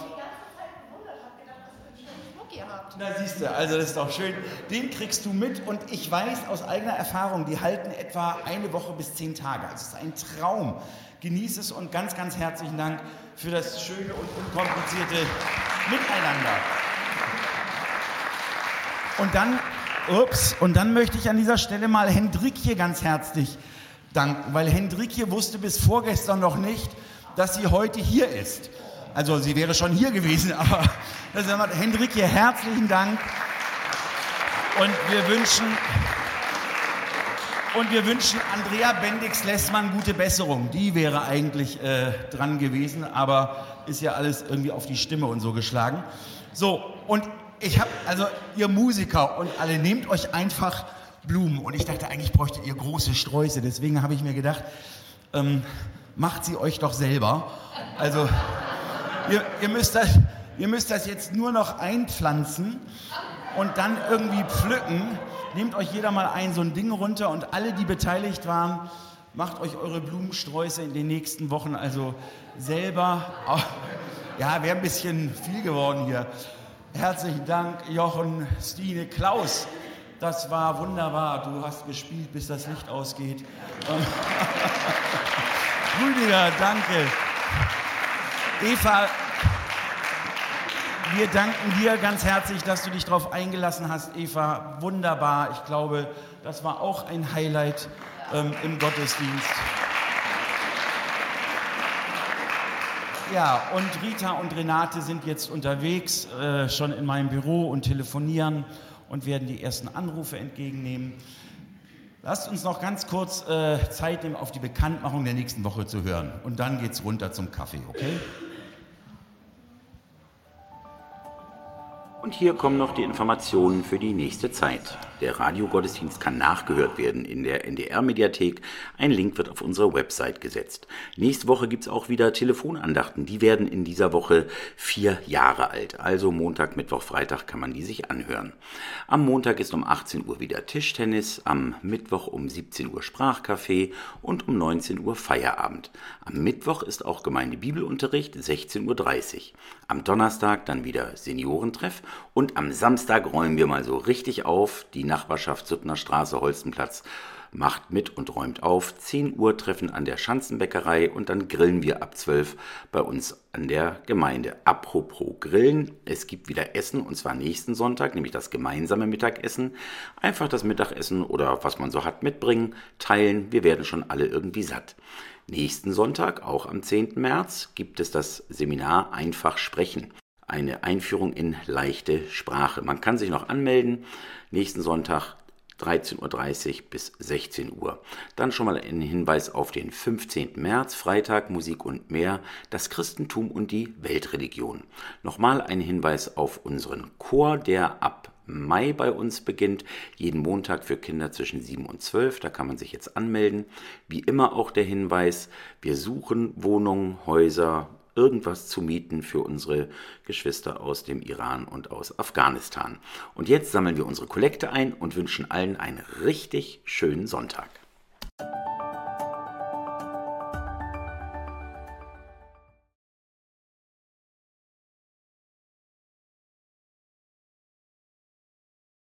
Speaker 4: Na siehst du, also das ist doch schön. Den kriegst du mit und ich weiß aus eigener Erfahrung, die halten etwa eine Woche bis zehn Tage. Also es ist ein Traum. Genieß es und ganz, ganz herzlichen Dank für das schöne und unkomplizierte Miteinander. Und dann, ups, und dann möchte ich an dieser Stelle mal Hendrikje ganz herzlich danken, weil Hendrikje wusste bis vorgestern noch nicht, dass sie heute hier ist. Also sie wäre schon hier gewesen, aber das ist Hendrikje, herzlichen Dank. Und wir wünschen, und wir wünschen Andrea Bendix-Lessmann gute Besserung. Die wäre eigentlich äh, dran gewesen, aber ist ja alles irgendwie auf die Stimme und so geschlagen. So, und ich habe, also ihr Musiker und alle, nehmt euch einfach Blumen. Und ich dachte, eigentlich bräuchtet ihr große Sträuße. Deswegen habe ich mir gedacht, ähm, macht sie euch doch selber. Also... Ihr, ihr, müsst das, ihr müsst das jetzt nur noch einpflanzen und dann irgendwie pflücken. Nehmt euch jeder mal ein so ein Ding runter und alle, die beteiligt waren, macht euch eure Blumensträuße in den nächsten Wochen also selber. Oh, ja, wäre ein bisschen viel geworden hier. Herzlichen Dank, Jochen, Stine, Klaus. Das war wunderbar. Du hast gespielt, bis das Licht ausgeht. Rüdiger, danke. Eva, wir danken dir ganz herzlich, dass du dich darauf eingelassen hast, Eva. Wunderbar. Ich glaube, das war auch ein Highlight ähm, im Gottesdienst. Ja, und Rita und Renate sind jetzt unterwegs, äh, schon in meinem Büro und telefonieren und werden die ersten Anrufe entgegennehmen. Lasst uns noch ganz kurz äh, Zeit nehmen, auf die Bekanntmachung der nächsten Woche zu hören. Und dann geht's runter zum Kaffee, okay?
Speaker 10: Und hier kommen noch die Informationen für die nächste Zeit. Der Radiogottesdienst kann nachgehört werden in der N D R-Mediathek. Ein Link wird auf unsere Website gesetzt. Nächste Woche gibt es auch wieder Telefonandachten. Die werden in dieser Woche vier Jahre alt. Also Montag, Mittwoch, Freitag kann man die sich anhören. Am Montag ist um achtzehn Uhr wieder Tischtennis, am Mittwoch um siebzehn Uhr Sprachcafé und um neunzehn Uhr Feierabend. Am Mittwoch ist auch Gemeindebibelunterricht, sechzehn Uhr dreißig. Am Donnerstag dann wieder Seniorentreff und am Samstag räumen wir mal so richtig auf. Die Nachbarschaft Suttner Straße, Holstenplatz macht mit und räumt auf. zehn Uhr Treffen an der Schanzenbäckerei und dann grillen wir ab zwölf bei uns an der Gemeinde. Apropos Grillen, es gibt wieder Essen und zwar nächsten Sonntag, nämlich das gemeinsame Mittagessen. Einfach das Mittagessen oder was man so hat mitbringen, teilen, wir werden schon alle irgendwie satt. Nächsten Sonntag, auch am zehnten März, gibt es das Seminar Einfach sprechen. Eine Einführung in leichte Sprache. Man kann sich noch anmelden. Nächsten Sonntag dreizehn Uhr dreißig bis sechzehn Uhr. Dann schon mal ein Hinweis auf den fünfzehnten März, Freitag, Musik und mehr, das Christentum und die Weltreligion. Nochmal ein Hinweis auf unseren Chor, der ab Mai bei uns beginnt, jeden Montag für Kinder zwischen sieben und zwölf, da kann man sich jetzt anmelden. Wie immer auch der Hinweis, wir suchen Wohnungen, Häuser, irgendwas zu mieten für unsere Geschwister aus dem Iran und aus Afghanistan. Und jetzt sammeln wir unsere Kollekte ein und wünschen allen einen richtig schönen Sonntag.